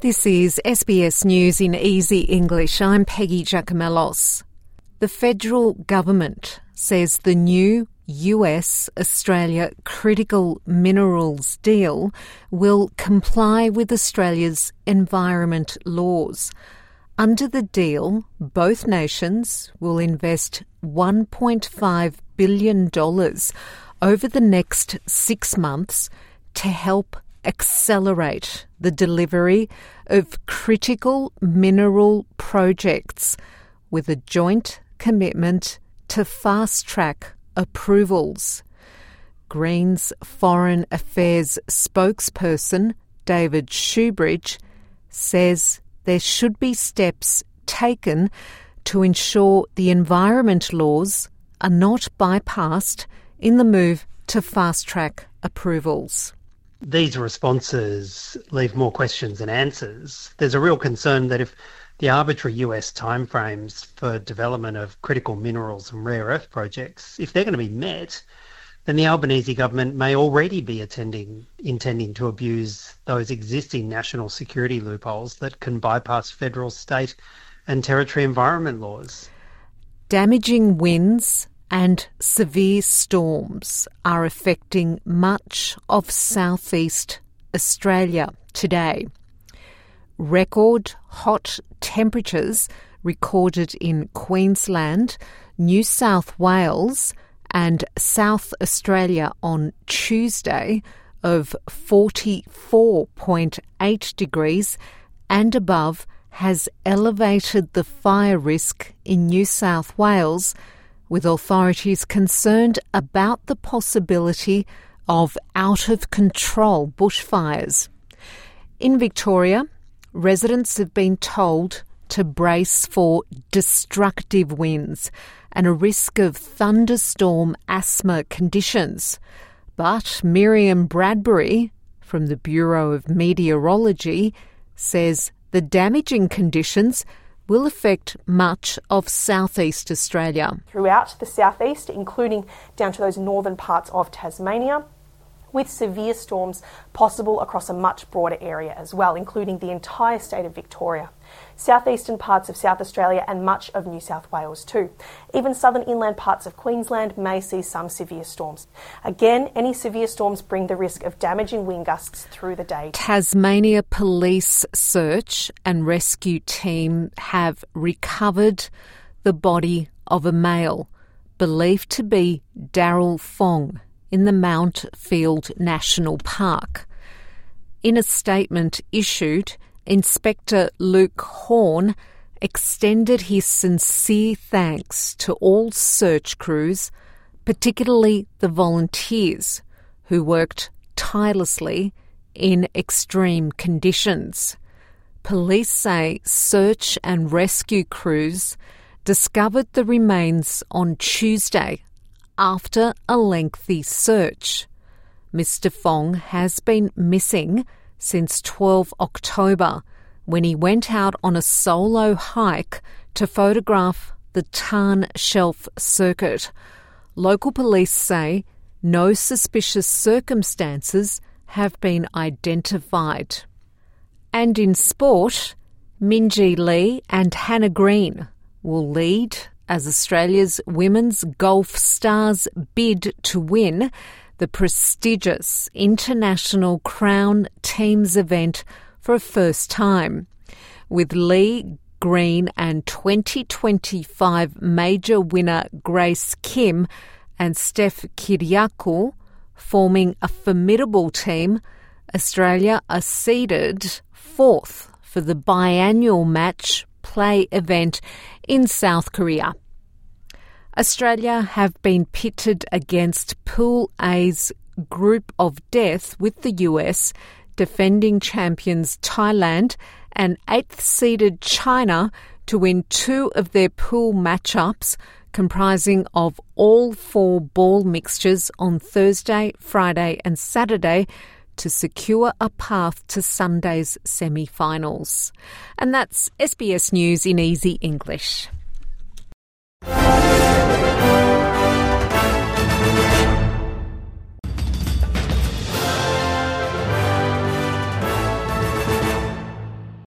This is SBS News in Easy English. I'm Peggy Giacomellos. The federal government says the new US-Australia critical minerals deal will comply with Australia's environment laws. Under the deal, both nations will invest $1.5 billion over the next 6 months to help accelerate the delivery of critical mineral projects with a joint commitment to fast-track approvals. Greens Foreign Affairs spokesperson David Shoebridge says there should be steps taken to ensure the environment laws are not bypassed in the move to fast-track approvals. These responses leave more questions than answers. There's a real concern that if the arbitrary US timeframes for development of critical minerals and rare earth projects, if they're going to be met, then the Albanese government may already be intending to abuse those existing national security loopholes that can bypass federal, state and territory environment laws. Damaging winds and severe storms are affecting much of southeast Australia today. Record hot temperatures recorded in Queensland, New South Wales and South Australia on Tuesday of 44.8 degrees and above has elevated the fire risk in New South Wales, with authorities concerned about the possibility of out-of-control bushfires. In Victoria, residents have been told to brace for destructive winds and a risk of thunderstorm asthma conditions. But Miriam Bradbury from the Bureau of Meteorology says the damaging conditions will affect much of southeast Australia. Throughout the southeast, including down to those northern parts of Tasmania, with severe storms possible across a much broader area as well, including the entire state of Victoria, southeastern parts of South Australia and much of New South Wales too. Even southern inland parts of Queensland may see some severe storms. Again, any severe storms bring the risk of damaging wind gusts through the day. Tasmania Police search and rescue team have recovered the body of a male believed to be Daryl Fong in the Mount Field National Park. In a statement issued, Inspector Luke Horn extended his sincere thanks to all search crews, particularly the volunteers who worked tirelessly in extreme conditions. Police say search and rescue crews discovered the remains on Tuesday after a lengthy search. Mr. Fong has been missing since 12 October when he went out on a solo hike to photograph the Tarn Shelf Circuit. Local police say no suspicious circumstances have been identified. And in sport, Minjee Lee and Hannah Green will lead as Australia's women's golf stars bid to win the prestigious International Crown Teams event for a first time, with Lee, Green and 2025 major winner Grace Kim and Steph Kyriakou forming a formidable team. Australia are seeded fourth for the biannual match play event in South Korea. Australia have been pitted against Pool A's group of death with the US, defending champions Thailand and 8th-seeded China to win 2 of their pool matchups, comprising of all 4 ball mixtures on Thursday, Friday and Saturday, to secure a path to Sunday's semi-finals. And that's SBS News in Easy English.